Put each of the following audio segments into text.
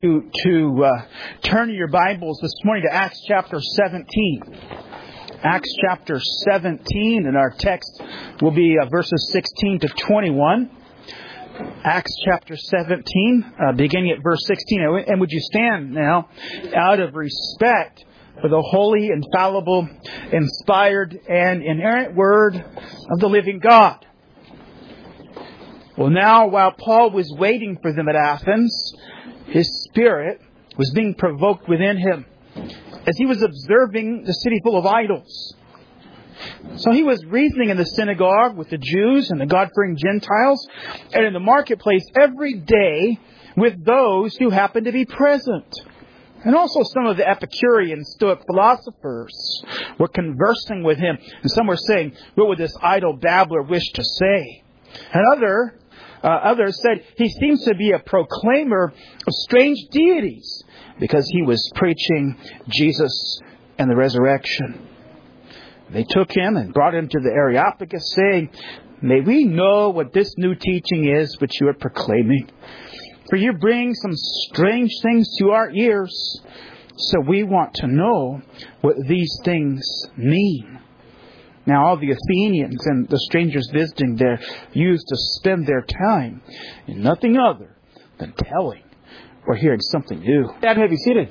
to turn your Bibles this morning to Acts chapter 17. Acts chapter 17, and our text will be verses 16 to 21. Acts chapter 17, beginning at verse 16. And would you stand now out of respect for the holy, infallible, inspired, and inerrant Word of the living God. Well, now, while Paul was waiting for them at Athens, his spirit was being provoked within him as he was observing the city full of idols. So he was reasoning in the synagogue with the Jews and the God-fearing Gentiles, and in the marketplace every day with those who happened to be present. And also some of the Epicurean Stoic philosophers were conversing with him, and some were saying, "What would this idle babbler wish to say?" And others said, "He seems to be a proclaimer of strange deities," because he was preaching Jesus and the resurrection. They took him and brought him to the Areopagus, saying, "May we know what this new teaching is which you are proclaiming? For you bring some strange things to our ears, so we want to know what these things mean." Now all the Athenians and the strangers visiting there used to spend their time in nothing other than telling or hearing something new. Dad, have you seated?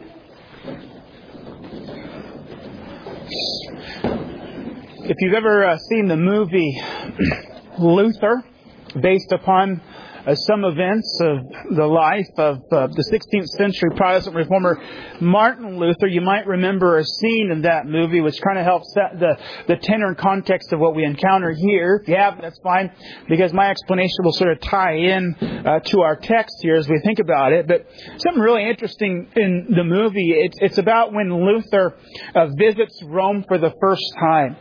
If you've ever seen the movie Luther, based upon some events of the life of the 16th century Protestant reformer Martin Luther, you might remember a scene in that movie which kind of helps set the tenor and context of what we encounter here. If you haven't, that's fine, because my explanation will sort of tie in to our text here as we think about it. But something really interesting in the movie, it's about when Luther visits Rome for the first time.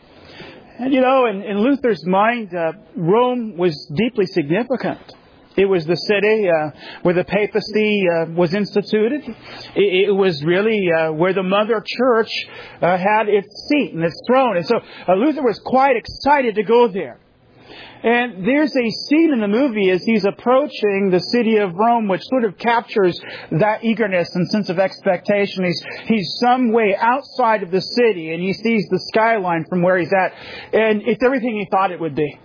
And you know, in Luther's mind, Rome was deeply significant. It was the city where the papacy was instituted. It was really where the Mother Church had its seat and its throne. And so Luther was quite excited to go there. And there's a scene in the movie as he's approaching the city of Rome which sort of captures that eagerness and sense of expectation. He's some way outside of the city and he sees the skyline from where he's at. And it's everything he thought it would be.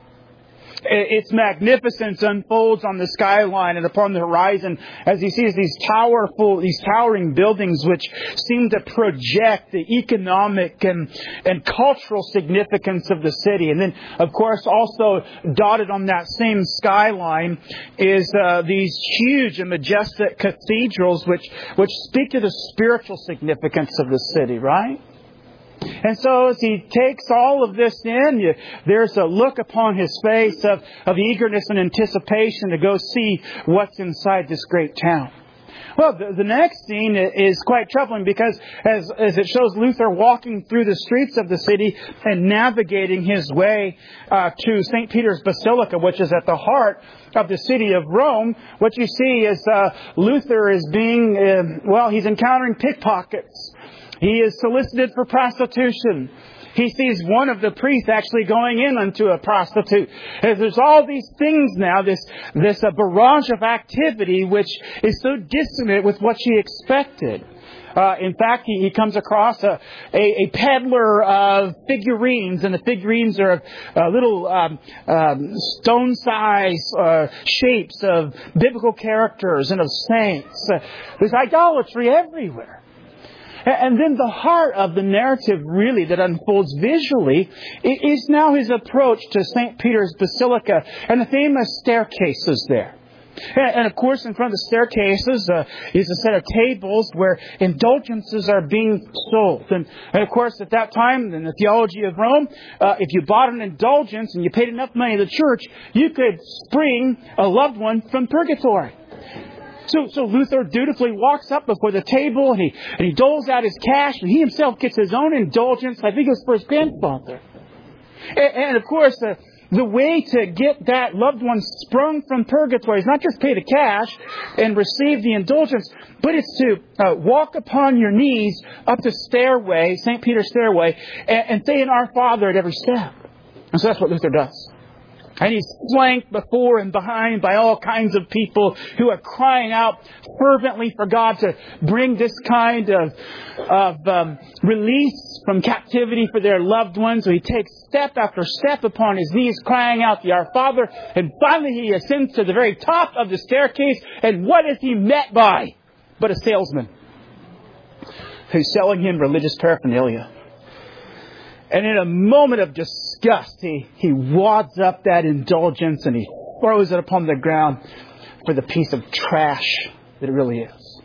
Its magnificence unfolds on the skyline and upon the horizon as he sees these towering buildings which seem to project the economic and cultural significance of the city. And then, of course, also dotted on that same skyline is these huge and majestic cathedrals which speak to the spiritual significance of the city, right? And so as he takes all of this in, there's a look upon his face of eagerness and anticipation to go see what's inside this great town. Well, the next scene is quite troubling because as it shows Luther walking through the streets of the city and navigating his way to St. Peter's Basilica, which is at the heart of the city of Rome, what you see is Luther is he's encountering pickpockets. He is solicited for prostitution. He sees one of the priests actually going in unto a prostitute. And there's all these things now, this barrage of activity which is so dissonant with what she expected. In fact, he comes across a peddler of figurines, and the figurines are little stone-sized shapes of biblical characters and of saints. There's idolatry everywhere. And then the heart of the narrative really that unfolds visually is now his approach to St. Peter's Basilica and the famous staircases there. And of course, in front of the staircases is a set of tables where indulgences are being sold. And of course, at that time, in the theology of Rome, if you bought an indulgence and you paid enough money to the church, you could spring a loved one from purgatory. So Luther dutifully walks up before the table and he doles out his cash and he himself gets his own indulgence. I think it was for his grandfather. And of course, the way to get that loved one sprung from purgatory is not just pay the cash and receive the indulgence, but it's to walk upon your knees up the stairway, St. Peter's stairway, and say an Our Father at every step. And so that's what Luther does. And he's flanked before and behind by all kinds of people who are crying out fervently for God to bring this kind of release from captivity for their loved ones. So he takes step after step upon his knees, crying out the Our Father. And finally he ascends to the very top of the staircase. And what is he met by but a salesman who's selling him religious paraphernalia? And in a moment of disgust, he wads up that indulgence and he throws it upon the ground for the piece of trash that it really is.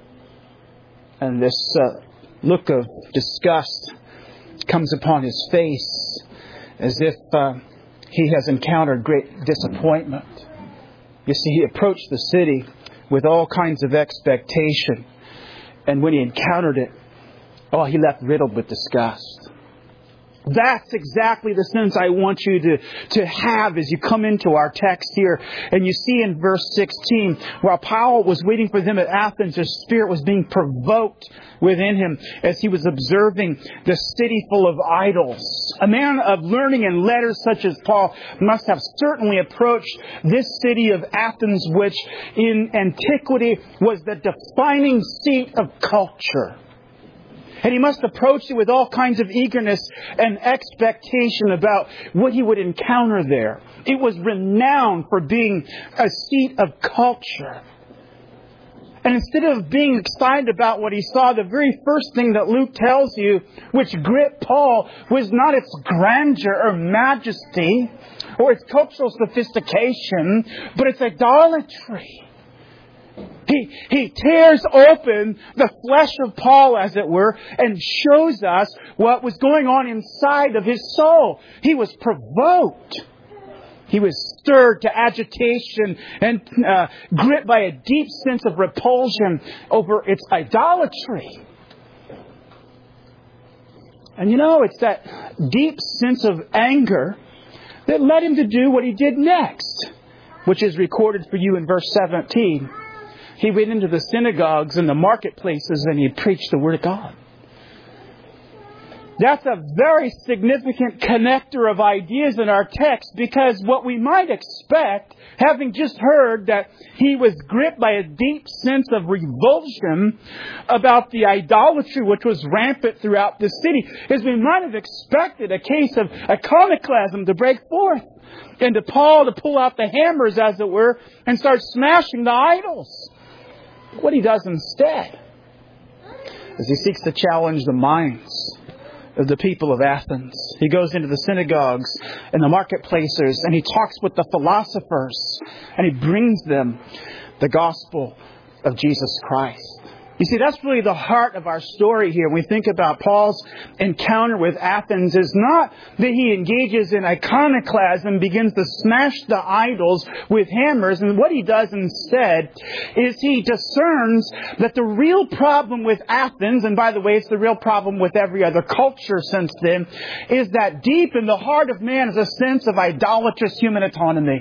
And this look of disgust comes upon his face as if he has encountered great disappointment. You see, he approached the city with all kinds of expectation. And when he encountered it, he left riddled with disgust. That's exactly the sense I want you to have as you come into our text here. And you see in verse 16, while Paul was waiting for them at Athens, his spirit was being provoked within him as he was observing the city full of idols. A man of learning and letters such as Paul must have certainly approached this city of Athens, which in antiquity was the defining seat of culture. And he must approach it with all kinds of eagerness and expectation about what he would encounter there. It was renowned for being a seat of culture. And instead of being excited about what he saw, the very first thing that Luke tells you, which gripped Paul, was not its grandeur or majesty or its cultural sophistication, but its idolatry. He tears open the flesh of Paul, as it were, and shows us what was going on inside of his soul. He was provoked. He was stirred to agitation and gripped by a deep sense of repulsion over its idolatry. And it's that deep sense of anger that led him to do what he did next, which is recorded for you in verse 17. He went into the synagogues and the marketplaces and he preached the Word of God. That's a very significant connector of ideas in our text, because what we might expect, having just heard that he was gripped by a deep sense of revulsion about the idolatry which was rampant throughout the city, is we might have expected a case of iconoclasm to break forth and to Paul to pull out the hammers, as it were, and start smashing the idols. What he does instead is he seeks to challenge the minds of the people of Athens. He goes into the synagogues and the marketplaces and he talks with the philosophers and he brings them the gospel of Jesus Christ. You see, that's really the heart of our story here. When we think about Paul's encounter with Athens, is not that he engages in iconoclasm, begins to smash the idols with hammers. And what he does instead is he discerns that the real problem with Athens, and by the way, it's the real problem with every other culture since then, is that deep in the heart of man is a sense of idolatrous human autonomy.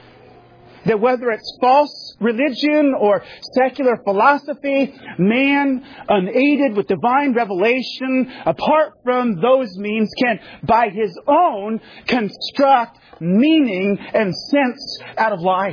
That whether it's false religion or secular philosophy, man, unaided with divine revelation, apart from those means, can, by his own, construct meaning and sense out of life.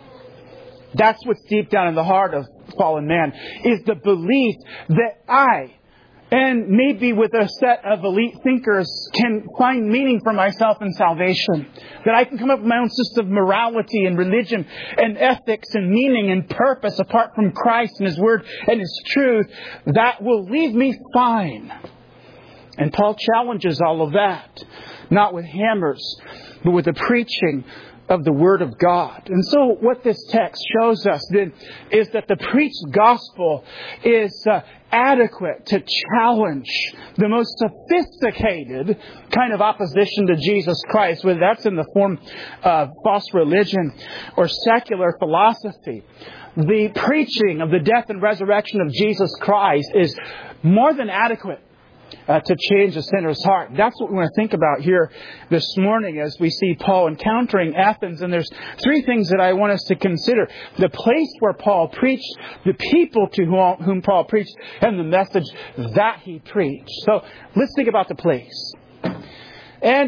That's what's deep down in the heart of fallen man, is the belief that I, and maybe with a set of elite thinkers, can find meaning for myself in salvation. That I can come up with my own system of morality and religion and ethics and meaning and purpose apart from Christ and His Word and His truth. That will leave me fine. And Paul challenges all of that. Not with hammers, but with the preaching of the Word of God. And so what this text shows us then is that the preached gospel is adequate to challenge the most sophisticated kind of opposition to Jesus Christ, whether that's in the form of false religion or secular philosophy. The preaching of the death and resurrection of Jesus Christ is more than adequate to change a sinner's heart. That's what we want to think about here this morning as we see Paul encountering Athens. And there's three things that I want us to consider. The place where Paul preached, the people to whom Paul preached, and the message that he preached. So let's think about the place. And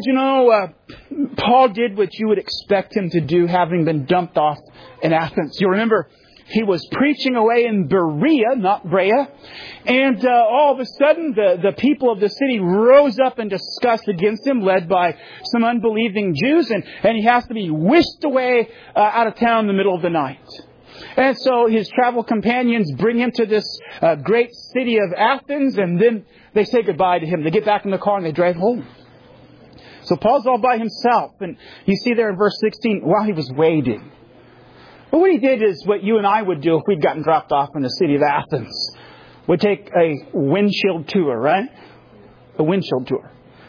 Paul did what you would expect him to do, having been dumped off in Athens. You remember, he was preaching away in Berea, not Brea. And all of a sudden, the people of the city rose up in disgust against him, led by some unbelieving Jews. And he has to be whisked away out of town in the middle of the night. And so his travel companions bring him to this great city of Athens. And then they say goodbye to him. They get back in the car and they drive home. So Paul's all by himself. And you see there in verse 16, while he was waiting. Well, what he did is what you and I would do if we'd gotten dropped off in the city of Athens. We'd take a windshield tour, right? A windshield tour.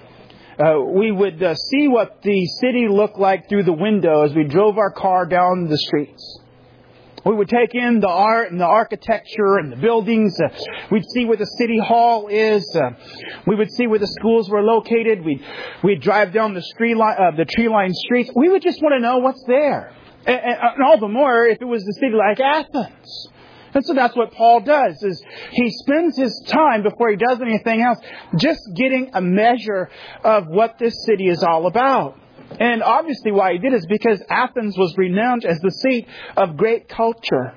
We would see what the city looked like through the window as we drove our car down the streets. We would take in the art and the architecture and the buildings. We'd see where the city hall is. We would see where the schools were located. We'd drive down the tree-lined streets. We would just want to know what's there. And all the more if it was a city like Athens. And so that's what Paul does, is he spends his time before he does anything else just getting a measure of what this city is all about. And obviously why he did is because Athens was renowned as the seat of great culture.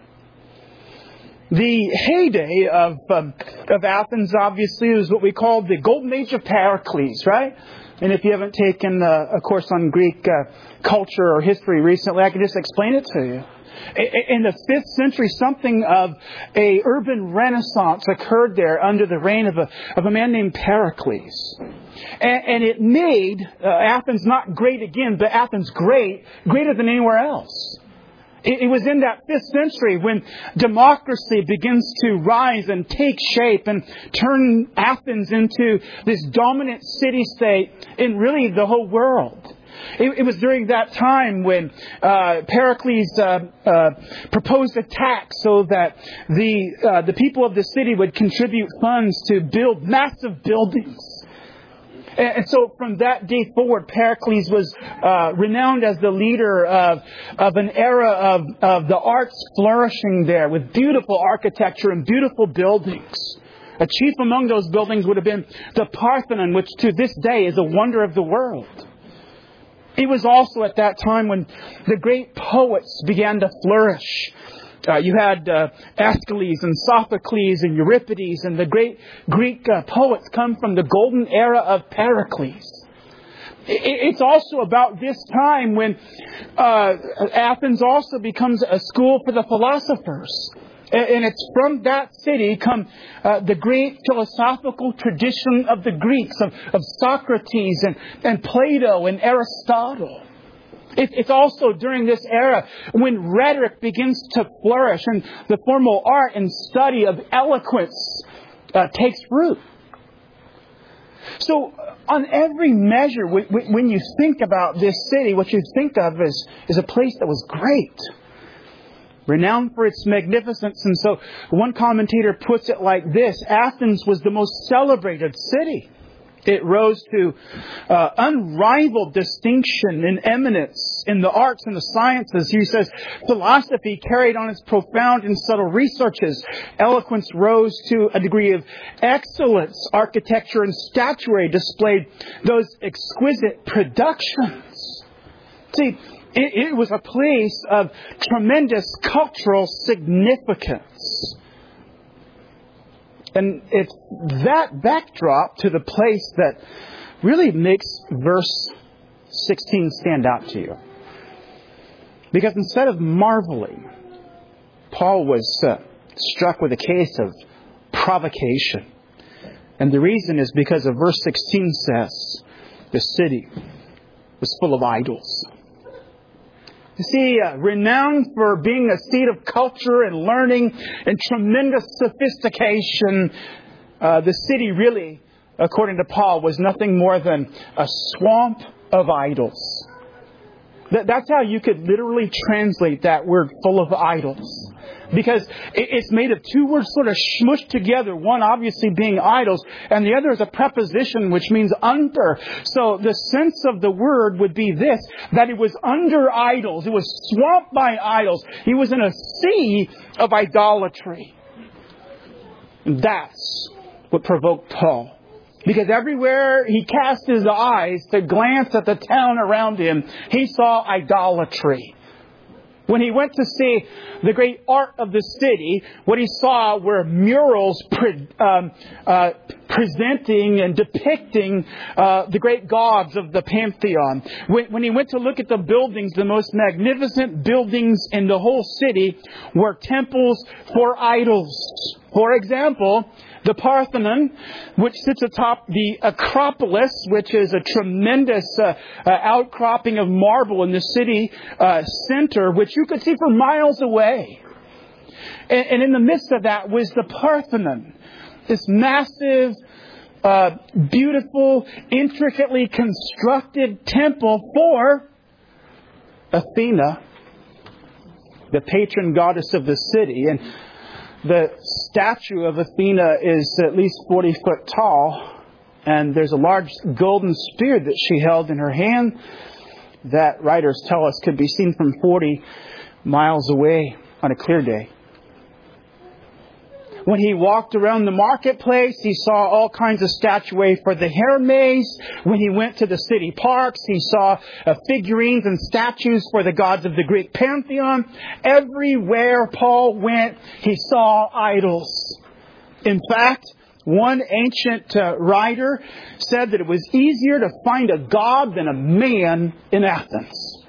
The heyday of Athens, obviously, is what we call the Golden Age of Pericles, right? And if you haven't taken a course on Greek culture or history recently, I can just explain it to you. In the 5th century, something of a urban renaissance occurred there under the reign of a man named Pericles. And it made Athens not great again, but Athens greater than anywhere else. It was in that 5th century when democracy begins to rise and take shape and turn Athens into this dominant city-state in really the whole world. It was during that time when Pericles proposed a tax so that the people of the city would contribute funds to build massive buildings. And so from that day forward, Pericles was renowned as the leader of an era of the arts flourishing there with beautiful architecture and beautiful buildings. Chief among those buildings would have been the Parthenon, which to this day is a wonder of the world. It was also at that time when the great poets began to flourish. You had Aeschylus and Sophocles and Euripides, and the great Greek poets come from the golden era of Pericles. It's also about this time when Athens also becomes a school for the philosophers. And it's from that city come the great philosophical tradition of the Greeks, of Socrates and Plato and Aristotle. It's also during this era when rhetoric begins to flourish and the formal art and study of eloquence takes root. So on every measure, when you think about this city, what you think of is a place that was great, renowned for its magnificence. And so one commentator puts it like this: Athens was the most celebrated city. It rose to unrivaled distinction and eminence in the arts and the sciences. He says philosophy carried on its profound and subtle researches. Eloquence rose to a degree of excellence. Architecture and statuary displayed those exquisite productions. See, it was a place of tremendous cultural significance. And it's that backdrop to the place that really makes verse 16 stand out to you. Because instead of marveling, Paul was struck with a case of provocation. And the reason is because of verse 16 says, the city was full of idols. You see, renowned for being a seat of culture and learning and tremendous sophistication, the city really, according to Paul, was nothing more than a swamp of idols. That's how you could literally translate that word, full of idols. Because it's made of two words sort of smushed together. One obviously being idols, and the other is a preposition which means under. So the sense of the word would be this, that it was under idols. It was swamped by idols. He was in a sea of idolatry. And that's what provoked Paul. Because everywhere he cast his eyes to glance at the town around him, he saw idolatry. When he went to see the great art of the city, what he saw were murals presenting and depicting the great gods of the pantheon. When he went to look at the buildings, the most magnificent buildings in the whole city were temples for idols. For example, the Parthenon, which sits atop the Acropolis, which is a tremendous outcropping of marble in the city center, which you could see for miles away. And in the midst of that was the Parthenon, this massive, beautiful, intricately constructed temple for Athena, the patron goddess of the city. And the statue of Athena is at least 40 foot tall, and there's a large golden spear that she held in her hand that writers tell us could be seen from 40 miles away on a clear day. When he walked around the marketplace, he saw all kinds of statuary for the Hermes. When he went to the city parks, he saw figurines and statues for the gods of the Greek pantheon. Everywhere Paul went, he saw idols. In fact, one ancient writer said that it was easier to find a god than a man in Athens,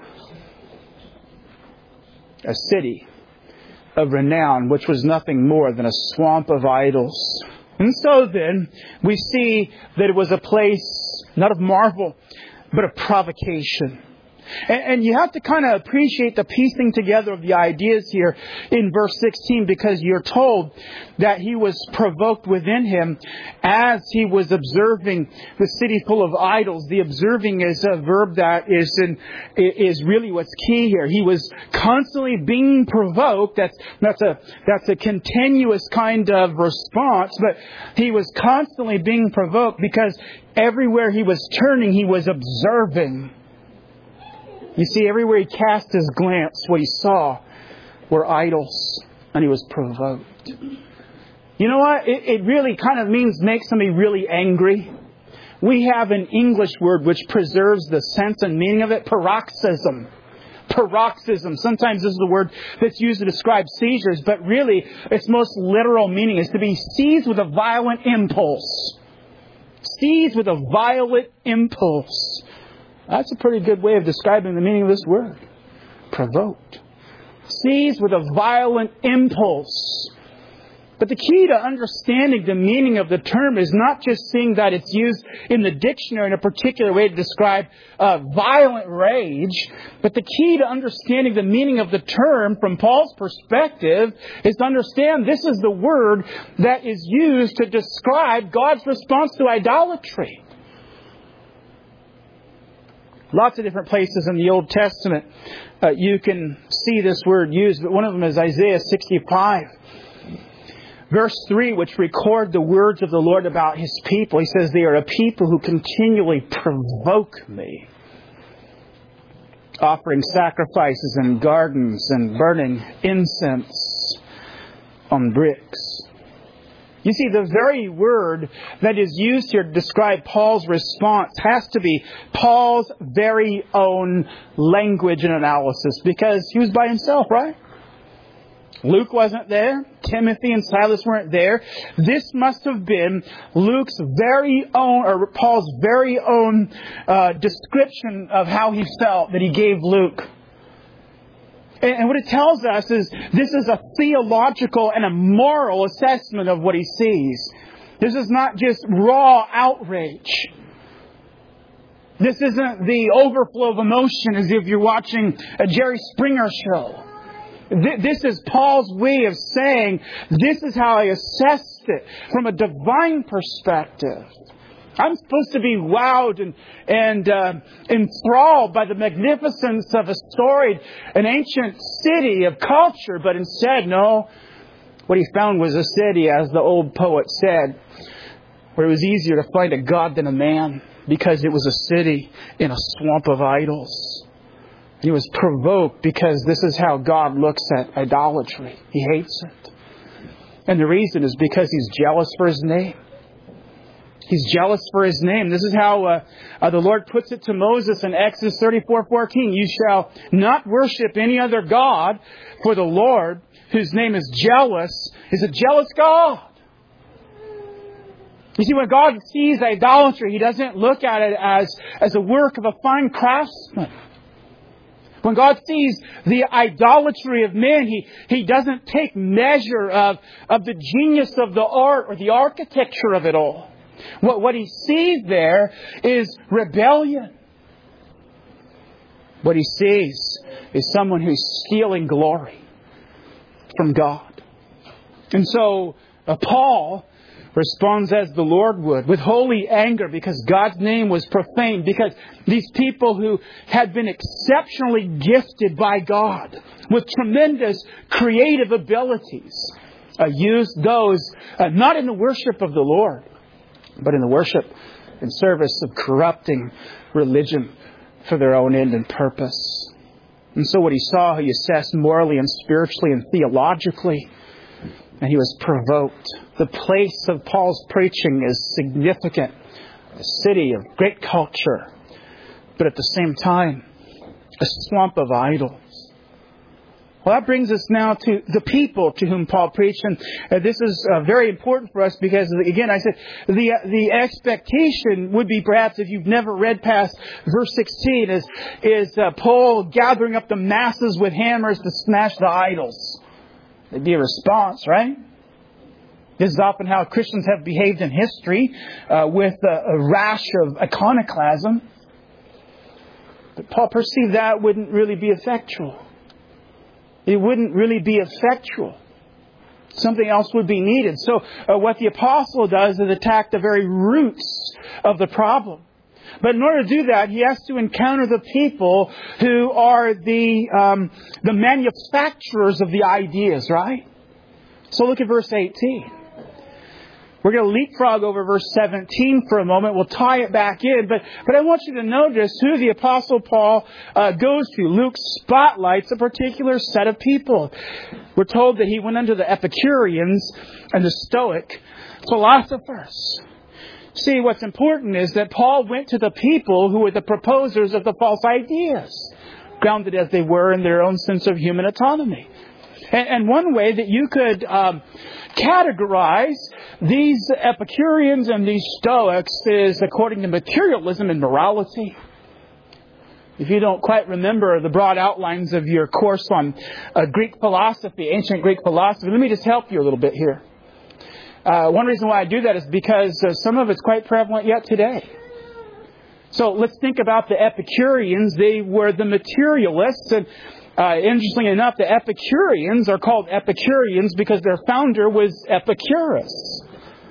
a city of renown, which was nothing more than a swamp of idols. And so then, we see that it was a place not of marvel, but of provocation. And you have to kind of appreciate the piecing together of the ideas here in verse 16, because you're told that he was provoked within him as he was observing the city full of idols. The observing is a verb that is really what's key here. He was constantly being provoked. That's a continuous kind of response, but he was constantly being provoked because everywhere he was turning, he was observing. You see, everywhere he cast his glance, what he saw were idols, and he was provoked. You know what? It really kind of makes somebody really angry. We have an English word which preserves the sense and meaning of it, paroxysm. Paroxysm. Sometimes this is the word that's used to describe seizures, but really its most literal meaning is to be seized with a violent impulse. Seized with a violent impulse. That's a pretty good way of describing the meaning of this word. Provoked. Seized with a violent impulse. But the key to understanding the meaning of the term is not just seeing that it's used in the dictionary in a particular way to describe violent rage, but the key to understanding the meaning of the term from Paul's perspective is to understand this is the word that is used to describe God's response to idolatry. Lots of different places in the Old Testament you can see this word used, but one of them is Isaiah 65. Verse 3, which record the words of the Lord about His people. He says, they are a people who continually provoke me, offering sacrifices in gardens and burning incense on bricks. You see, the very word that is used here to describe Paul's response has to be Paul's very own language and analysis, because he was by himself, right? Luke wasn't there. Timothy and Silas weren't there. This must have been Luke's very own, or Paul's very own description of how he felt that he gave Luke. And what it tells us is this is a theological and a moral assessment of what he sees. This is not just raw outrage. This isn't the overflow of emotion as if you're watching a Jerry Springer show. This is Paul's way of saying, this is how I assessed it from a divine perspective. I'm supposed to be wowed and enthralled by the magnificence of a storied, an ancient city of culture. But instead, no. What he found was a city, as the old poet said, where it was easier to find a god than a man, because it was a city in a swamp of idols. He was provoked because this is how God looks at idolatry. He hates it. And the reason is because he's jealous for his name. He's jealous for His name. This is how the Lord puts it to Moses in Exodus 34:14. You shall not worship any other God, for the Lord, whose name is jealous, is a jealous God. You see, when God sees idolatry, He doesn't look at it as a work of a fine craftsman. When God sees the idolatry of men, He doesn't take measure of the genius of the art or the architecture of it all. What He sees there is rebellion. What He sees is someone who's stealing glory from God. And so Paul responds as the Lord would, with holy anger, because God's name was profaned, because these people who had been exceptionally gifted by God with tremendous creative abilities used those not in the worship of the Lord, but in the worship and service of corrupting religion for their own end and purpose. And so what he saw, he assessed morally and spiritually and theologically, and he was provoked. The place of Paul's preaching is significant, a city of great culture, but at the same time, a swamp of idols. Well, that brings us now to the people to whom Paul preached. And this is very important for us because, again, I said the expectation would be perhaps if you've never read past verse 16 is Paul gathering up the masses with hammers to smash the idols. There'd be a response, right? This is often how Christians have behaved in history with a rash of iconoclasm. But Paul perceived that wouldn't really be effectual. It wouldn't really be effectual. Something else would be needed. So what the apostle does is attack the very roots of the problem. But in order to do that, he has to encounter the people who are the manufacturers of the ideas, right? So look at verse 18. We're going to leapfrog over verse 17 for a moment. We'll tie it back in. But I want you to notice who the Apostle Paul goes to. Luke spotlights a particular set of people. We're told that he went under the Epicureans and the Stoic philosophers. See, what's important is that Paul went to the people who were the proposers of the false ideas, grounded as they were in their own sense of human autonomy. And one way that you could categorize these Epicureans and these Stoics is according to materialism and morality. If you don't quite remember the broad outlines of your course on Greek philosophy, ancient Greek philosophy, let me just help you a little bit here. One reason why I do that is because some of it's quite prevalent yet today. So let's think about the Epicureans. They were the materialists, and interestingly enough, the Epicureans are called Epicureans because their founder was Epicurus.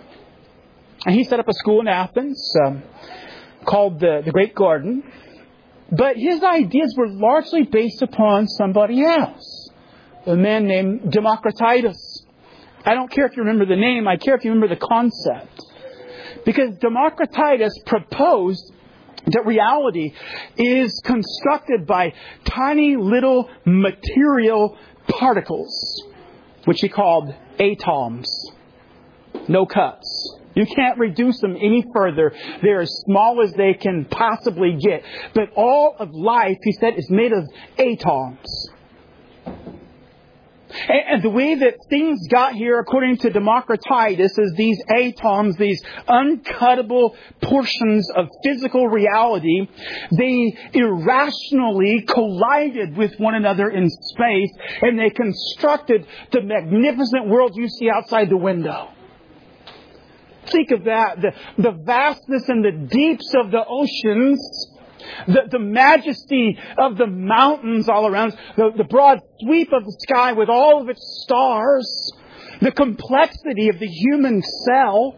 And he set up a school in Athens called the Great Garden. But his ideas were largely based upon somebody else, a man named Democritus. I don't care if you remember the name, I care if you remember the concept. Because Democritus proposed that reality is constructed by tiny little material particles, which he called atoms. No cuts. You can't reduce them any further. They're as small as they can possibly get. But all of life, he said, is made of atoms. And the way that things got here, according to Democritus, is these atoms, these uncuttable portions of physical reality, they irrationally collided with one another in space, and they constructed the magnificent world you see outside the window. Think of that, the vastness and the deeps of the oceans, the majesty of the mountains all around us, the broad sweep of the sky with all of its stars, the complexity of the human cell,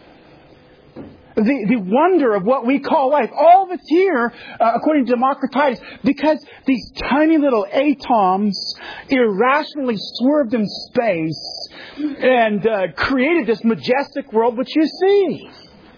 the wonder of what we call life. All of it's here, according to Democritus, because these tiny little atoms irrationally swerved in space and created this majestic world which you see.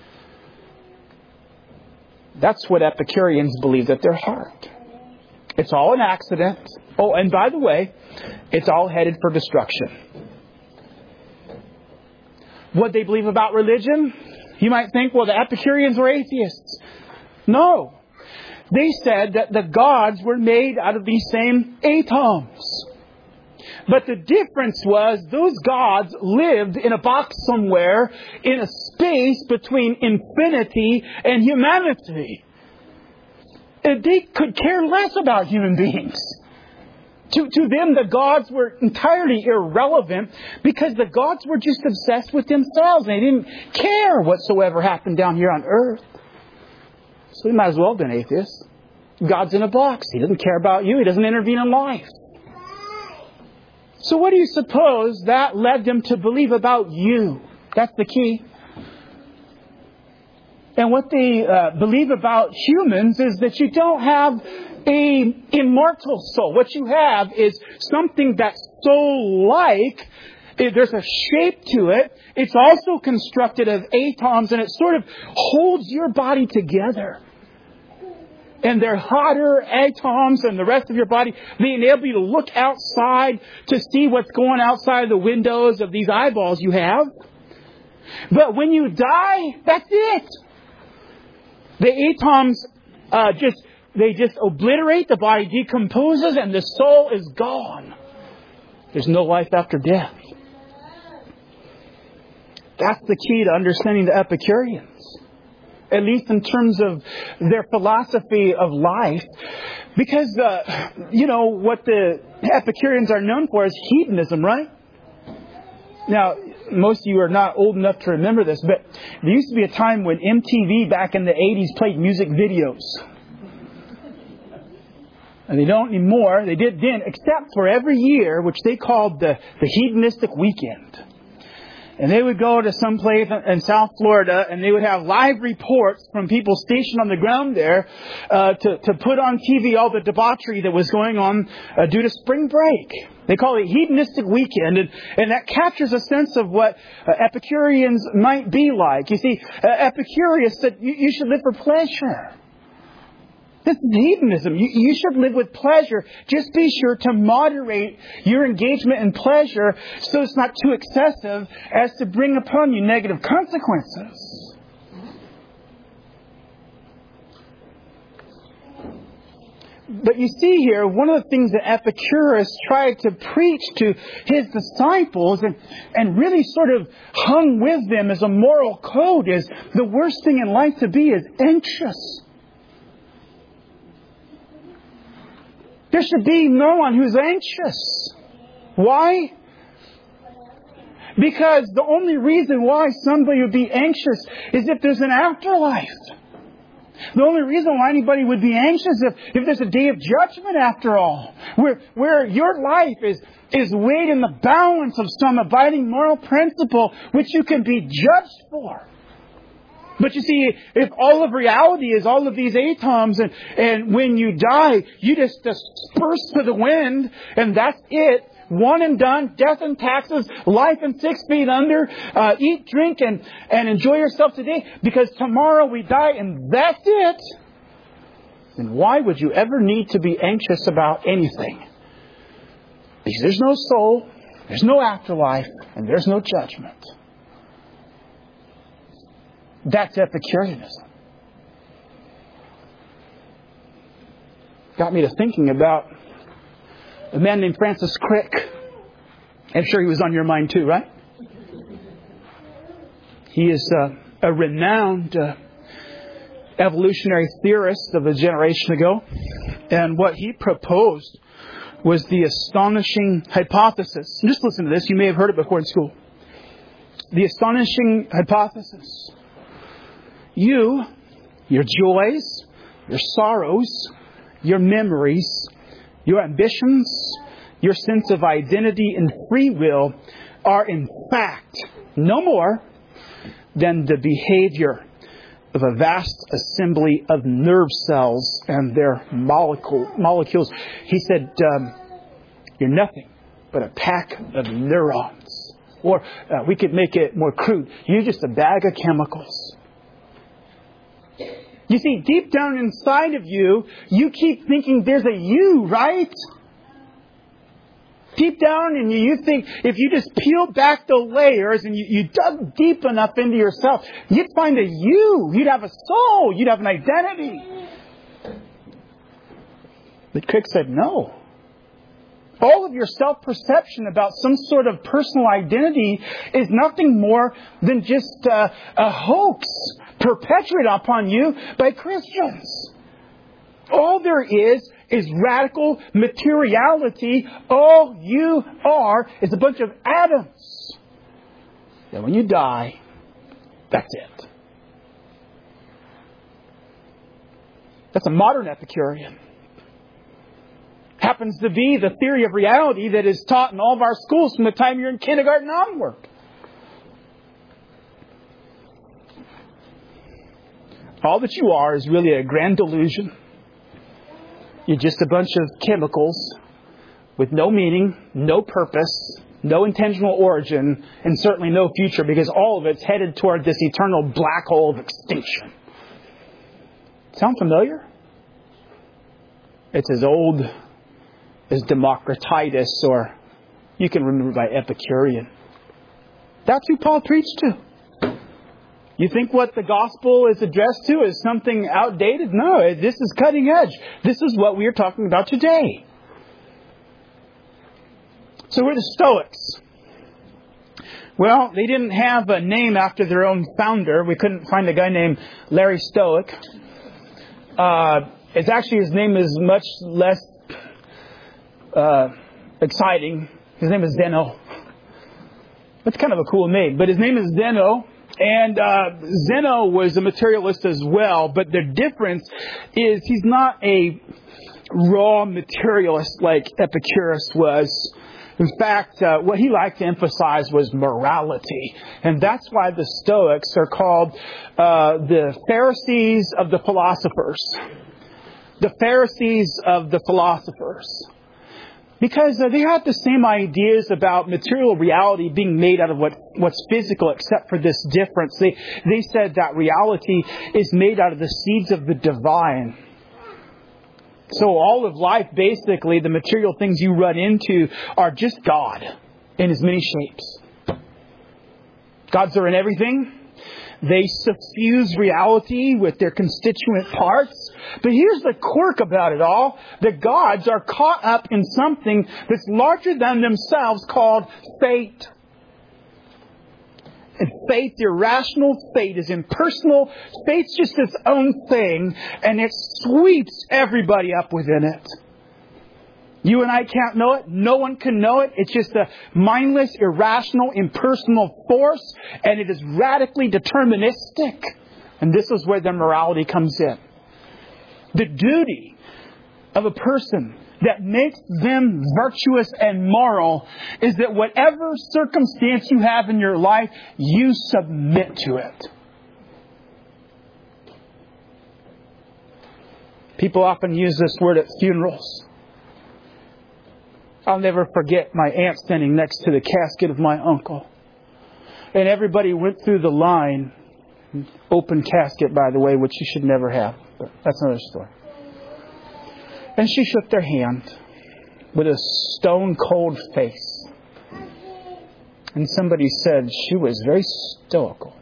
That's what Epicureans believed at their heart. It's all an accident. Oh, and by the way, it's all headed for destruction. What they believe about religion? You might think, well, the Epicureans were atheists. No. They said that the gods were made out of these same atoms. But the difference was those gods lived in a box somewhere in a space between infinity and humanity. And they could care less about human beings. To them, the gods were entirely irrelevant because the gods were just obsessed with themselves. They didn't care whatsoever happened down here on earth. So he might as well have been atheist. God's in a box. He doesn't care about you. He doesn't intervene in life. So what do you suppose that led them to believe about you? That's the key. And what they believe about humans is that you don't have an immortal soul. What you have is something that's soul-like. There's a shape to it. It's also constructed of atoms, and it sort of holds your body together. And they're hotter atoms and the rest of your body, being able to look outside to see what's going outside the windows of these eyeballs you have. But when you die, that's it. The atoms just obliterate, the body decomposes, and the soul is gone. There's no life after death. That's the key to understanding the Epicureans. At least in terms of their philosophy of life. Because, what the Epicureans are known for is hedonism, right? Now, most of you are not old enough to remember this, but there used to be a time when MTV back in the 80s played music videos. And they don't anymore. They did then, except for every year, which they called the hedonistic weekend. And they would go to some place in South Florida, and they would have live reports from people stationed on the ground there to put on TV all the debauchery that was going on due to spring break. They call it hedonistic weekend, and that captures a sense of what Epicureans might be like. You see, Epicurus said you should live for pleasure. This is hedonism. You should live with pleasure. Just be sure to moderate your engagement in pleasure so it's not too excessive as to bring upon you negative consequences. But you see here, one of the things that Epicurus tried to preach to his disciples and really sort of hung with them as a moral code is the worst thing in life to be is anxious. There should be no one who's anxious. Why? Because the only reason why somebody would be anxious is if there's an afterlife. The only reason why anybody would be anxious if there's a day of judgment after all. Where your life is weighed in the balance of some abiding moral principle which you can be judged for. But you see, if all of reality is all of these atoms and when you die, you just disperse to the wind and that's it. One and done, death and taxes, life and 6 feet under, eat, drink and enjoy yourself today because tomorrow we die and that's it. Then why would you ever need to be anxious about anything? Because there's no soul, there's no afterlife, and there's no judgment. That's Epicureanism. Got me to thinking about a man named Francis Crick. I'm sure he was on your mind too, right? He is a renowned evolutionary theorist of a generation ago. And what he proposed was the astonishing hypothesis. Just listen to this. You may have heard it before in school. The astonishing hypothesis. You, your joys, your sorrows, your memories, your ambitions, your sense of identity and free will are in fact no more than the behavior of a vast assembly of nerve cells and their molecules. He said, you're nothing but a pack of neurons. Or we could make it more crude. You're just a bag of chemicals. You see, deep down inside of you, you keep thinking there's a you, right? Deep down and you think if you just peeled back the layers and you dug deep enough into yourself, you'd find a you. You'd have a soul. You'd have an identity. But Crick said, no. All of your self-perception about some sort of personal identity is nothing more than just a hoax perpetrated upon you by Christians. All there is radical materiality. All you are is a bunch of atoms. And when you die, that's it. That's a modern Epicurean. Happens to be the theory of reality that is taught in all of our schools from the time you're in kindergarten onward. All that you are is really a grand delusion. You're just a bunch of chemicals with no meaning, no purpose, no intentional origin, and certainly no future, because all of it's headed toward this eternal black hole of extinction. Sound familiar? It's as old as Democritus, or you can remember by Epicurean. That's who Paul preached to. You think what the gospel is addressed to is something outdated? No, this is cutting edge. This is what we are talking about today. So we're the Stoics. Well, they didn't have a name after their own founder. We couldn't find a guy named Larry Stoic. It's actually, his name is much less exciting. His name is Zeno. That's kind of a cool name. But his name is Zeno. And Zeno was a materialist as well. But the difference is he's not a raw materialist like Epicurus was. In fact, what he liked to emphasize was morality. And that's why the Stoics are called the Pharisees of the philosophers. The Pharisees of the philosophers. Because they had the same ideas about material reality being made out of what's physical, except for this difference. They said that reality is made out of the seeds of the divine. So all of life, basically, the material things you run into are just God in as many shapes. Gods are in everything. They suffuse reality with their constituent parts. But here's the quirk about it all. The gods are caught up in something that's larger than themselves called fate. And fate, irrational fate, is impersonal. Fate's just its own thing, and it sweeps everybody up within it. You and I can't know it. No one can know it. It's just a mindless, irrational, impersonal force, and it is radically deterministic. And this is where their morality comes in. The duty of a person that makes them virtuous and moral is that whatever circumstance you have in your life, you submit to it. People often use this word at funerals. I'll never forget my aunt standing next to the casket of my uncle. And everybody went through the line. Open casket, by the way, which you should never have. But that's another story. And she shook their hand with a stone-cold face. And somebody said she was very stoical.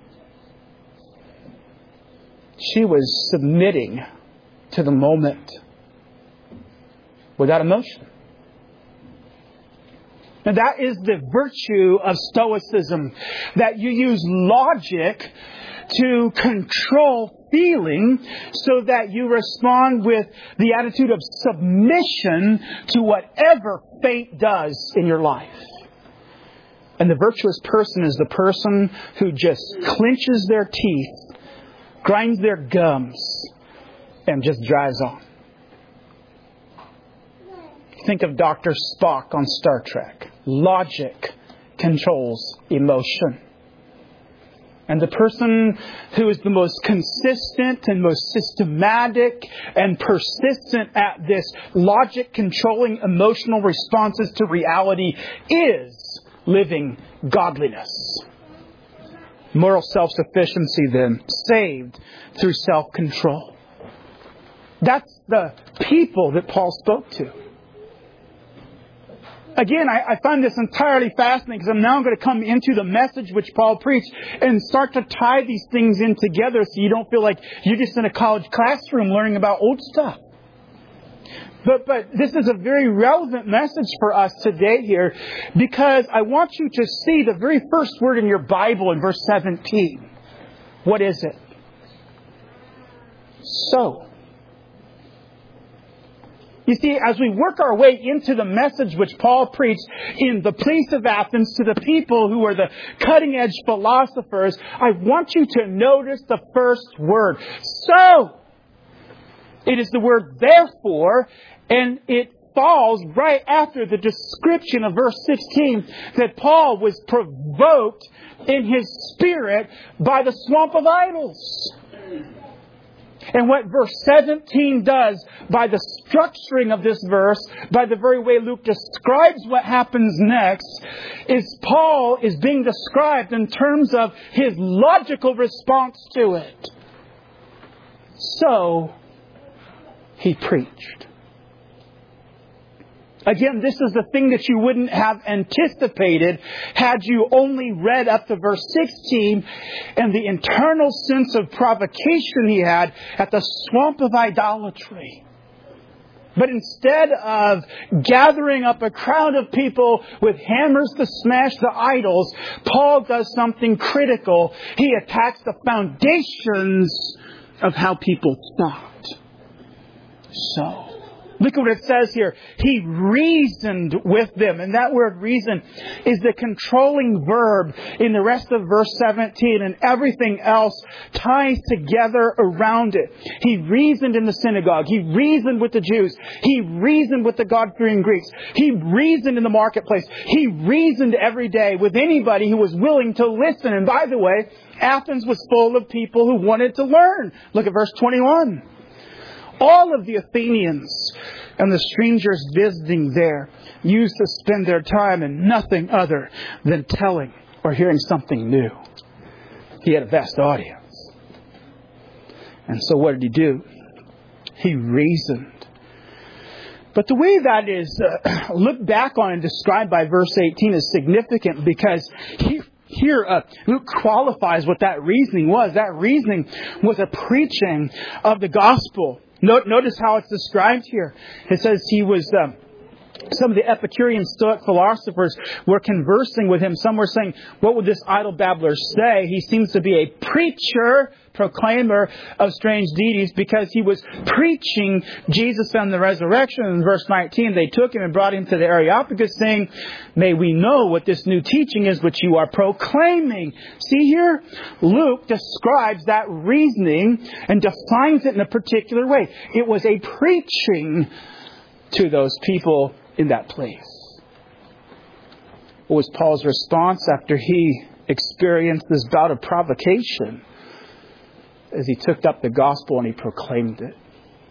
She was submitting to the moment without emotion. And that is the virtue of Stoicism, that you use logic to control feeling so that you respond with the attitude of submission to whatever fate does in your life. And the virtuous person is the person who just clenches their teeth, grinds their gums, and just drives on. Think of Dr. Spock on Star Trek. Logic controls emotion. And the person who is the most consistent and most systematic and persistent at this logic-controlling emotional responses to reality is living godliness. Moral self-sufficiency, then, saved through self-control. That's the people that Paul spoke to. Again, I find this entirely fascinating because I'm now going to come into the message which Paul preached and start to tie these things in together so you don't feel like you're just in a college classroom learning about old stuff. But this is a very relevant message for us today here, because I want you to see the very first word in your Bible in verse 17. What is it? So. You see, as we work our way into the message which Paul preached in the place of Athens to the people who are the cutting-edge philosophers, I want you to notice the first word. So. It is the word therefore, and it falls right after the description of verse 16 that Paul was provoked in his spirit by the swamp of idols. And what verse 17 does, by the structuring of this verse, by the very way Luke describes what happens next, is Paul is being described in terms of his logical response to it. So, he preached. Again, this is the thing that you wouldn't have anticipated had you only read up to verse 16 and the internal sense of provocation he had at the swamp of idolatry. But instead of gathering up a crowd of people with hammers to smash the idols, Paul does something critical. He attacks the foundations of how people thought. So, look at what it says here. He reasoned with them. And that word reason is the controlling verb in the rest of verse 17. And everything else ties together around it. He reasoned in the synagogue. He reasoned with the Jews. He reasoned with the God-fearing Greeks. He reasoned in the marketplace. He reasoned every day with anybody who was willing to listen. And by the way, Athens was full of people who wanted to learn. Look at verse 21. All of the Athenians and the strangers visiting there used to spend their time in nothing other than telling or hearing something new. He had a vast audience. And so what did he do? He reasoned. But the way that is looked back on and described by verse 18 is significant, because here, Luke qualifies what that reasoning was. That reasoning was a preaching of the gospel. Notice how it's described here. It says he was... some of the Epicurean Stoic philosophers were conversing with him. Some were saying, what would this idle babbler say? He seems to be a preacher, proclaimer of strange deities, because he was preaching Jesus and the resurrection. In verse 19, they took him and brought him to the Areopagus, saying, may we know what this new teaching is which you are proclaiming. See here, Luke describes that reasoning and defines it in a particular way. It was a preaching to those people in that place. What was Paul's response after he experienced this bout of provocation? As he took up the gospel and he proclaimed it.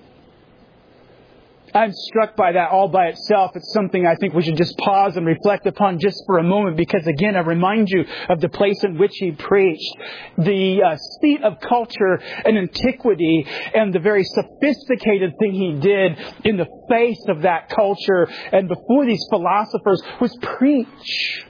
I'm struck by that all by itself. It's something I think we should just pause and reflect upon just for a moment, because again, I remind you of the place in which he preached. The seat of culture and antiquity, and the very sophisticated thing he did in the face of that culture and before these philosophers was preach.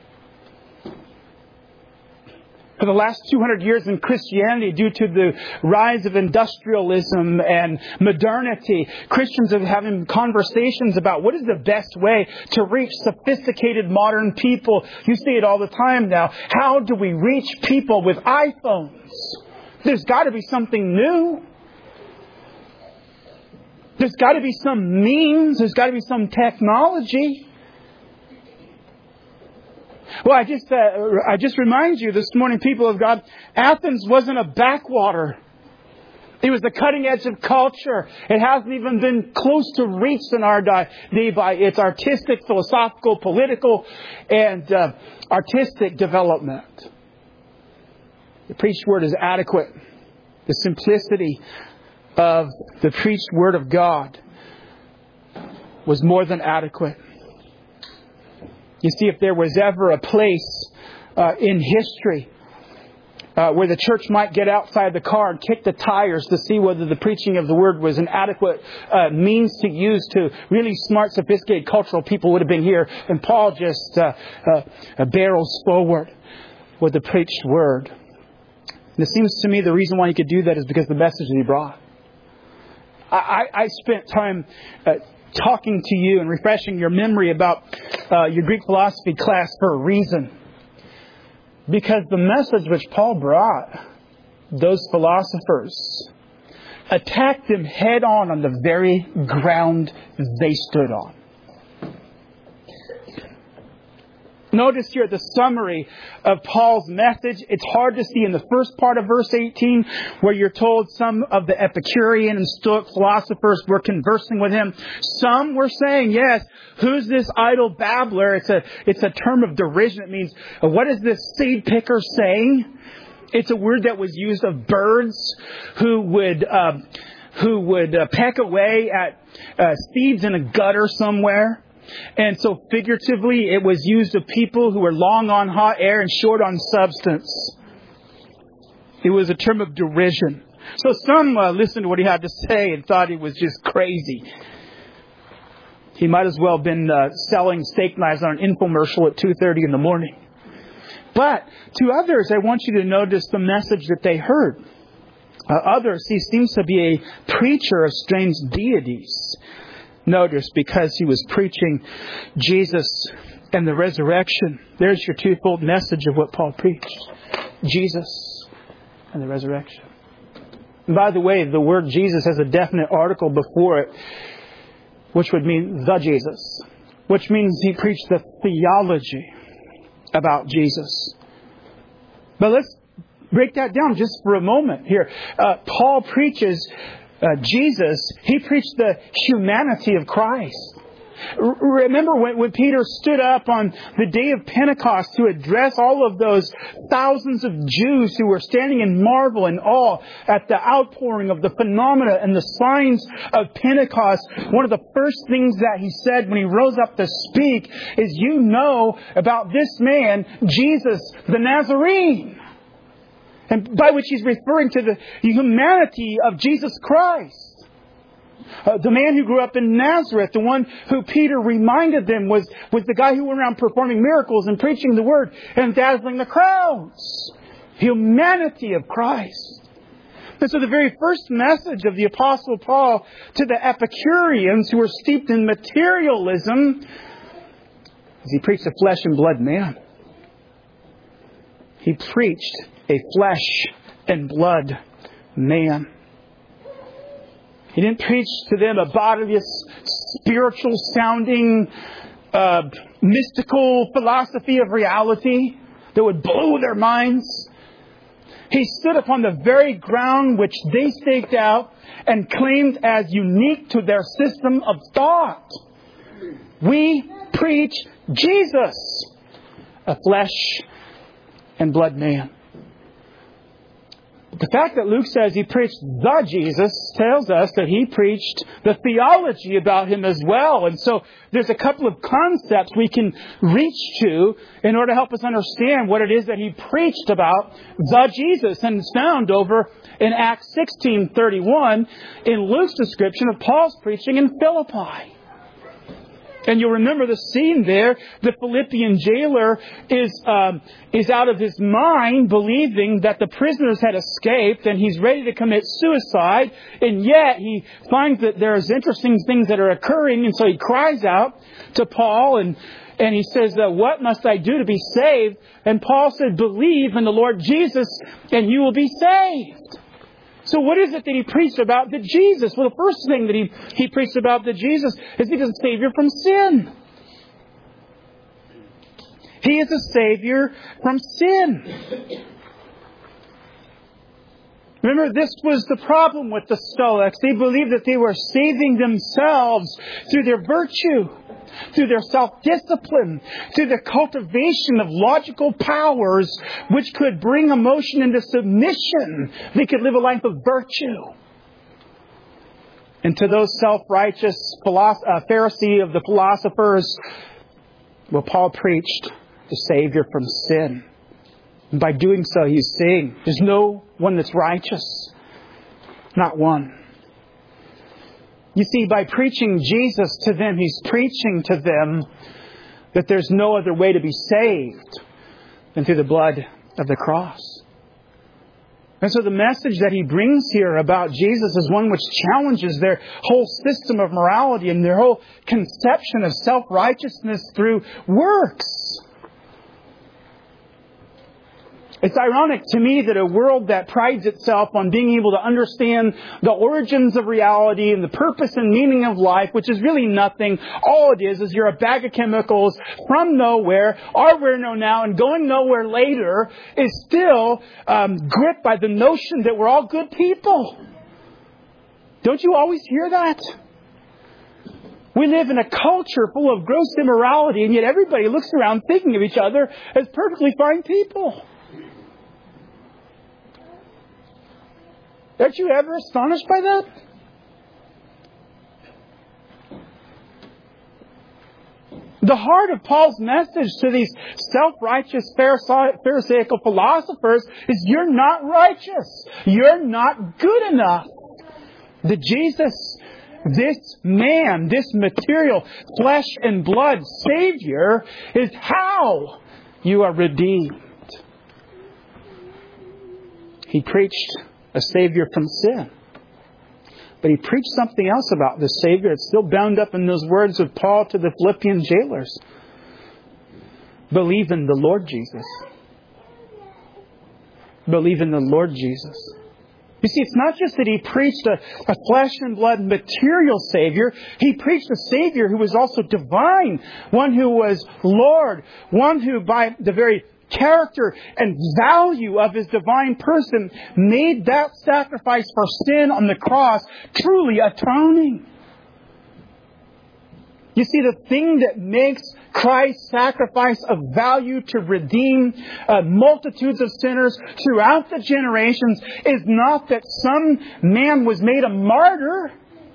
For the last 200 years in Christianity, due to the rise of industrialism and modernity, Christians are having conversations about what is the best way to reach sophisticated modern people. You see it all the time now. How do we reach people with iPhones? There's got to be something new. There's got to be some means. There's got to be some technology. Well, I just remind you this morning, people of God, Athens wasn't a backwater. It was the cutting edge of culture. It hasn't even been close to reached in our day by its artistic, philosophical, political, and artistic development. The preached word is adequate. The simplicity of the preached word of God was more than adequate. You see, if there was ever a place in history where the church might get outside the car and kick the tires to see whether the preaching of the Word was an adequate means to use to really smart, sophisticated cultural people would have been here. And Paul just barrels forward with the preached Word. And it seems to me the reason why he could do that is because of the message that he brought. I spent time talking to you and refreshing your memory about your Greek philosophy class for a reason. Because the message which Paul brought, those philosophers attacked them head on the very ground they stood on. Notice here the summary of Paul's message. It's hard to see in the first part of verse 18 where you're told some of the Epicurean and Stoic philosophers were conversing with him. Some were saying, yes, who's this idle babbler? It's a term of derision. It means, what is this seed picker saying? It's a word that was used of birds who would peck away at seeds in a gutter somewhere. And so figuratively, it was used of people who were long on hot air and short on substance. It was a term of derision. So some listened to what he had to say and thought he was just crazy. He might as well have been selling steak knives on an infomercial at 2:30 in the morning. But to others, I want you to notice the message that they heard. Others, he seems to be a preacher of strange deities. Notice, because he was preaching Jesus and the resurrection. There's your twofold message of what Paul preached. Jesus and the resurrection. And by the way, the word Jesus has a definite article before it, which would mean the Jesus, which means he preached the theology about Jesus. But let's break that down just for a moment here. Paul preaches Jesus. He preached the humanity of Christ. Remember when Peter stood up on the day of Pentecost to address all of those thousands of Jews who were standing in marvel and awe at the outpouring of the phenomena and the signs of Pentecost. One of the first things that he said when he rose up to speak is, you know about this man, Jesus the Nazarene. And by which he's referring to the humanity of Jesus Christ. The man who grew up in Nazareth, the one who Peter reminded them was the guy who went around performing miracles and preaching the word and dazzling the crowds. Humanity of Christ. And so the very first message of the Apostle Paul to the Epicureans who were steeped in materialism is he preached a flesh and blood man. He preached a flesh and blood man. He didn't preach to them a bodiless, spiritual sounding, mystical philosophy of reality that would blow their minds. He stood upon the very ground which they staked out and claimed as unique to their system of thought. We preach Jesus, a flesh and blood man. The fact that Luke says he preached the Jesus tells us that he preached the theology about him as well. And so there's a couple of concepts we can reach to in order to help us understand what it is that he preached about the Jesus. And it's found over in Acts 16:31 in Luke's description of Paul's preaching in Philippi. And you'll remember the scene there. The Philippian jailer is out of his mind, believing that the prisoners had escaped, and he's ready to commit suicide. And yet he finds that there's interesting things that are occurring, and so he cries out to Paul, and he says, "What must I do to be saved?" And Paul said, "Believe in the Lord Jesus, and you will be saved." So what is it that he preached about the Jesus? Well, the first thing that he preached about the Jesus is he's a Savior from sin. He is a Savior from sin. Remember, this was the problem with the Stoics. They believed that they were saving themselves through their virtue, through their self-discipline, through the cultivation of logical powers which could bring emotion into submission. They could live a life of virtue. And to those self-righteous Pharisee of the philosophers, well, Paul preached the Savior from sin. And by doing so, He's saying there's no one that's righteous. Not one. You see, by preaching Jesus to them, He's preaching to them that there's no other way to be saved than through the blood of the cross. And so the message that He brings here about Jesus is one which challenges their whole system of morality and their whole conception of self-righteousness through works. It's ironic to me that a world that prides itself on being able to understand the origins of reality and the purpose and meaning of life, which is really nothing. All it is you're a bag of chemicals from nowhere, are where no now, and going nowhere later, is still gripped by the notion that we're all good people. Don't you always hear that? We live in a culture full of gross immorality, and yet everybody looks around thinking of each other as perfectly fine people. Aren't you ever astonished by that? The heart of Paul's message to these self-righteous Pharisaical philosophers is you're not righteous. You're not good enough. That Jesus, this man, this material, flesh and blood Savior is how you are redeemed. He preached a Savior from sin. But He preached something else about the Savior. It's still bound up in those words of Paul to the Philippian jailers. Believe in the Lord Jesus. Believe in the Lord Jesus. You see, it's not just that He preached a flesh and blood material Savior. He preached a Savior who was also divine. One who was Lord. One who by the very character and value of His divine person made that sacrifice for sin on the cross truly atoning. You see, the thing that makes Christ's sacrifice of value to redeem multitudes of sinners throughout the generations is not that some man was made a martyr.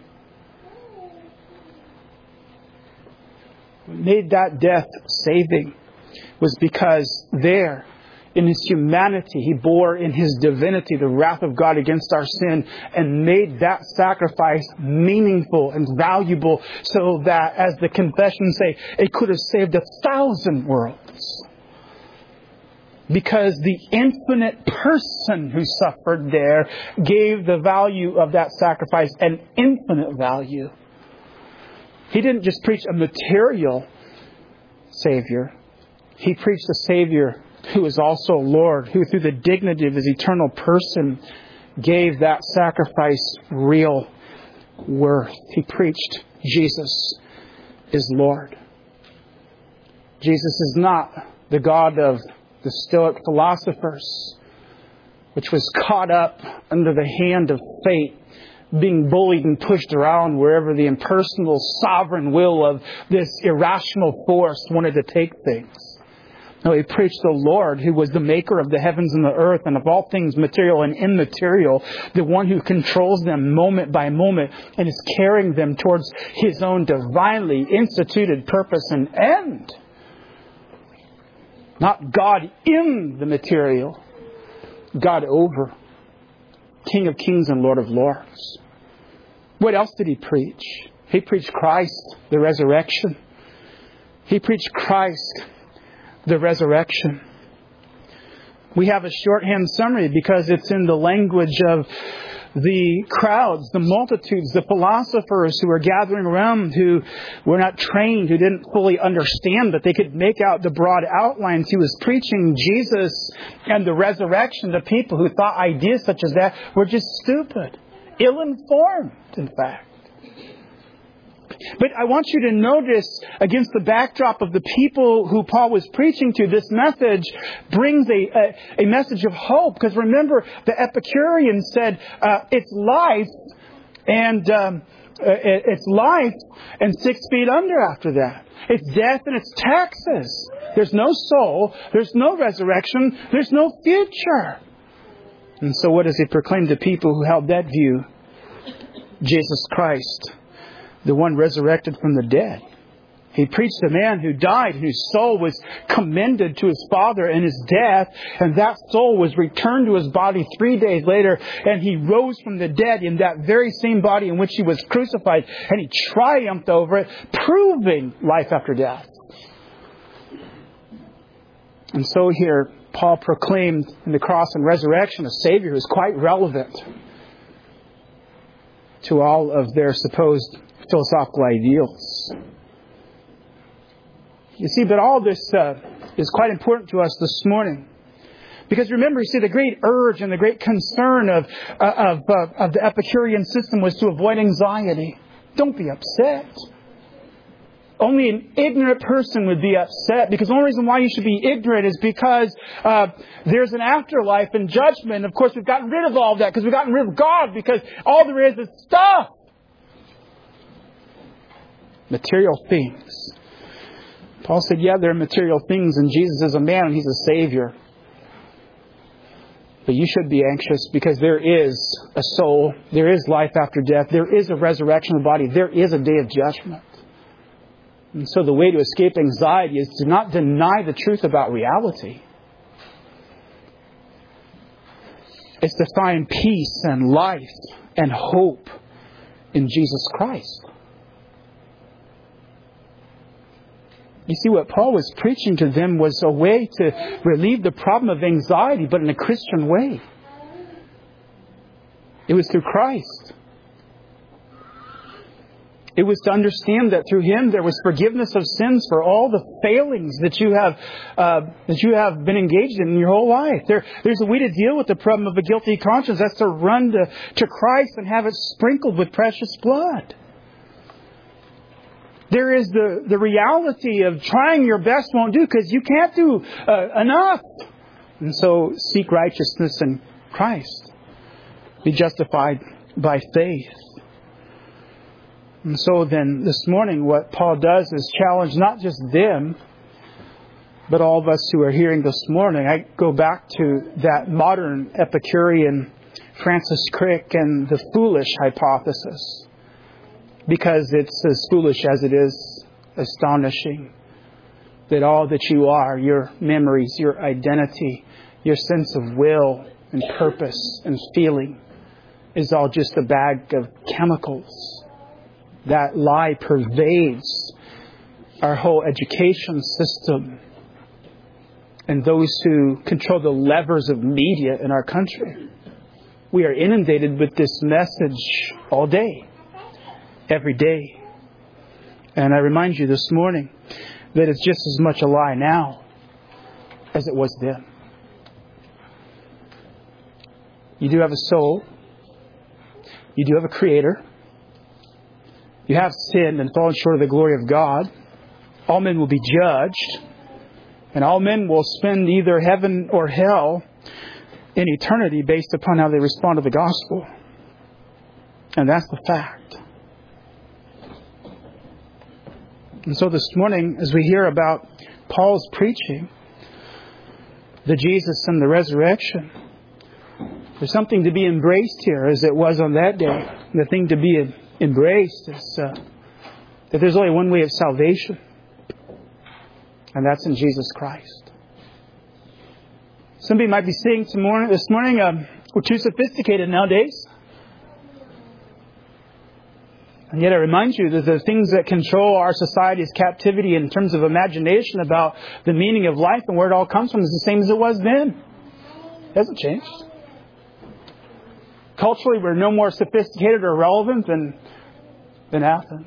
What made that death saving was because there, in His humanity, He bore in His divinity the wrath of God against our sin and made that sacrifice meaningful and valuable so that, as the confessions say, it could have saved 1,000 worlds. Because the infinite person who suffered there gave the value of that sacrifice an infinite value. He didn't just preach a material Savior. He preached a Savior who is also Lord, who through the dignity of His eternal person gave that sacrifice real worth. He preached Jesus is Lord. Jesus is not the God of the Stoic philosophers, which was caught up under the hand of fate, being bullied and pushed around wherever the impersonal sovereign will of this irrational force wanted to take things. No, He preached the Lord who was the maker of the heavens and the earth and of all things material and immaterial, the one who controls them moment by moment and is carrying them towards His own divinely instituted purpose and end. Not God in the material, God over, King of kings and Lord of lords. What else did He preach? He preached Christ, the resurrection. He preached Christ, the resurrection. We have a shorthand summary because it's in the language of the crowds, the multitudes, the philosophers who were gathering around, who were not trained, who didn't fully understand, but they could make out the broad outlines. He was preaching Jesus and the resurrection to people who thought ideas such as that were just stupid, ill-informed, in fact. But I want you to notice, against the backdrop of the people who Paul was preaching to, this message brings a message of hope. Because remember, the Epicureans said it's life and it's life and 6 feet under after that. It's death and it's taxes. There's no soul. There's no resurrection. There's no future. And so what does he proclaim to people who held that view? Jesus Christ, the one resurrected from the dead. He preached a man who died, whose soul was commended to his Father in his death, and that soul was returned to his body 3 days later, and he rose from the dead in that very same body in which he was crucified, and he triumphed over it, proving life after death. And so here, Paul proclaimed in the cross and resurrection a Savior who is quite relevant to all of their supposed philosophical ideals. You see, but all this is quite important to us this morning. Because remember, you see, the great urge and the great concern of the Epicurean system was to avoid anxiety. Don't be upset. Only an ignorant person would be upset, because the only reason why you should be ignorant is because there's an afterlife and judgment. Of course, we've gotten rid of all of that because we've gotten rid of God, because all there is stuff. Material things. Paul said, yeah, there are material things, and Jesus is a man and He's a Savior. But you should be anxious, because there is a soul, there is life after death, there is a resurrection of the body, there is a day of judgment. And so the way to escape anxiety is to not deny the truth about reality. It's to find peace and life and hope in Jesus Christ. You see, what Paul was preaching to them was a way to relieve the problem of anxiety, but in a Christian way. It was through Christ. It was to understand that through Him there was forgiveness of sins for all the failings that you have been engaged in your whole life. There's a way to deal with the problem of a guilty conscience. That's to run to Christ and have it sprinkled with precious blood. There is the reality of trying your best won't do, because you can't do enough. And so seek righteousness in Christ. Be justified by faith. And so then this morning what Paul does is challenge not just them, but all of us who are hearing this morning. I go back to that modern Epicurean Francis Crick and the foolish hypothesis. Because it's as foolish as it is astonishing that all that you are, your memories, your identity, your sense of will and purpose and feeling, is all just a bag of chemicals. That lie pervades our whole education system and those who control the levers of media in our country. We are inundated with this message all day. Every day. And I remind you this morning that it's just as much a lie now as it was then. You do have a soul. You do have a Creator. You have sinned and fallen short of the glory of God. All men will be judged. And all men will spend either heaven or hell in eternity based upon how they respond to the gospel. And that's the fact. And so this morning, as we hear about Paul's preaching, the Jesus and the resurrection, there's something to be embraced here as it was on that day. The thing to be embraced is that there's only one way of salvation, and that's in Jesus Christ. Somebody might be saying this morning, we're too sophisticated nowadays. And yet I remind you that the things that control our society's captivity in terms of imagination about the meaning of life and where it all comes from is the same as it was then. It hasn't changed. Culturally, we're no more sophisticated or relevant than Athens.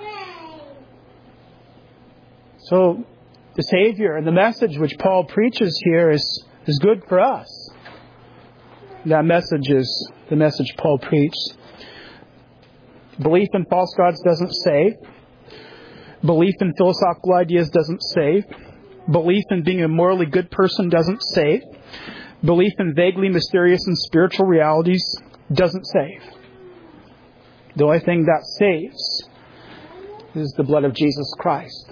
So the Savior and the message which Paul preaches here is good for us. That message is the message Paul preached. Belief in false gods doesn't save. Belief in philosophical ideas doesn't save. Belief in being a morally good person doesn't save. Belief in vaguely mysterious and spiritual realities doesn't save. The only thing that saves is the blood of Jesus Christ.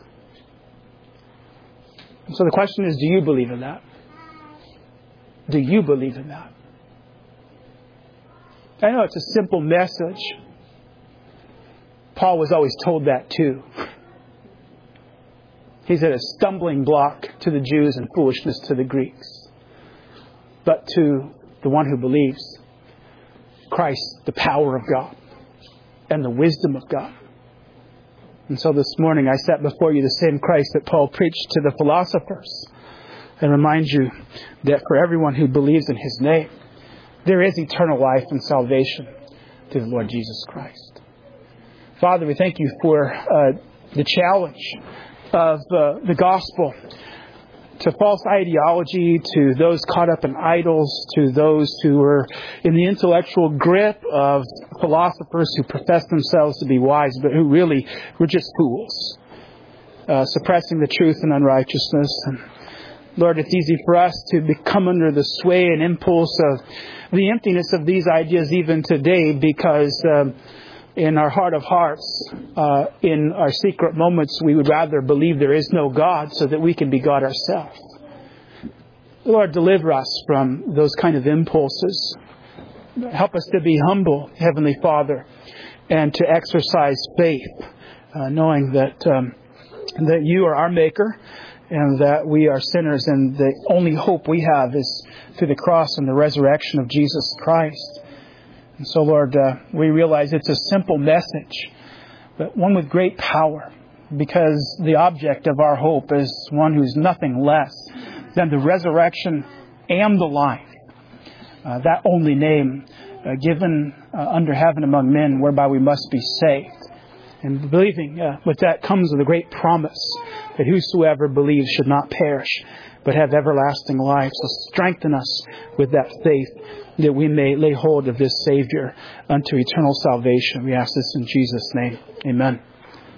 So the question is, do you believe in that? Do you believe in that? I know it's a simple message. Paul was always told that too. He said a stumbling block to the Jews and foolishness to the Greeks. But to the one who believes, Christ, the power of God and the wisdom of God. And so this morning I set before you the same Christ that Paul preached to the philosophers, and remind you that for everyone who believes in His name, there is eternal life and salvation through the Lord Jesus Christ. Father, we thank you for the challenge of the gospel to false ideology, to those caught up in idols, to those who are in the intellectual grip of philosophers who profess themselves to be wise, but who really were just fools, suppressing the truth in unrighteousness. And Lord, it's easy for us to become under the sway and impulse of the emptiness of these ideas even today, because in our heart of hearts, in our secret moments, we would rather believe there is no God so that we can be God ourselves. Lord, deliver us from those kind of impulses. Help us to be humble, Heavenly Father, and to exercise faith, knowing that You are our Maker, and that we are sinners, and the only hope we have is through the cross and the resurrection of Jesus Christ. And so, Lord, we realize it's a simple message, but one with great power, because the object of our hope is one who's nothing less than the resurrection and the life. That only name given under heaven among men, whereby we must be saved. And believing with that comes with a great promise that whosoever believes should not perish, but have everlasting life. So strengthen us with that faith, that we may lay hold of this Savior unto eternal salvation. We ask this in Jesus' name. Amen.